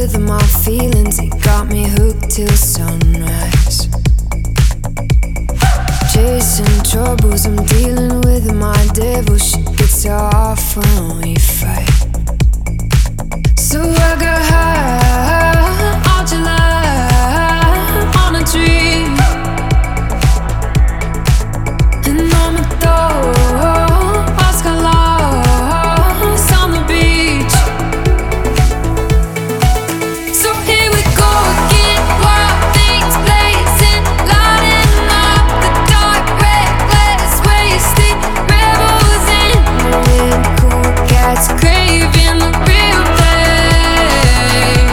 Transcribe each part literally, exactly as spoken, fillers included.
with my feelings, it got me hooked till sunrise. Chasing troubles, I'm dealing with my devil. Shit gets so off when we fight. So I got high all July on a dream, and on my door I got lost on the beach. So here we go again, wild things blazing, lighting up the dark, reckless, wasted rebels in the wind. Cool cats craving the real thing.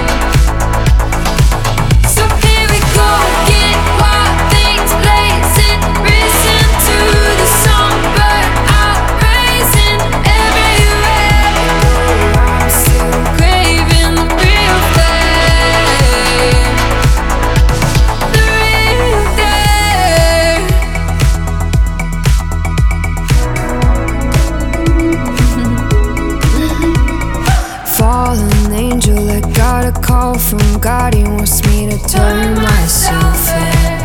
So here we go again, wild things blazing, racing to the sun, burn out, racing everywhere we go. I'm still craving the real thing, the real thing. Fallen angel, I got a call from God. He wants me to turn myself in.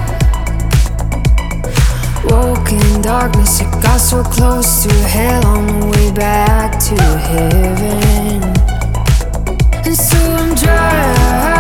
Woke in darkness, it got so close to hell on the way back to heaven. And so I'm driving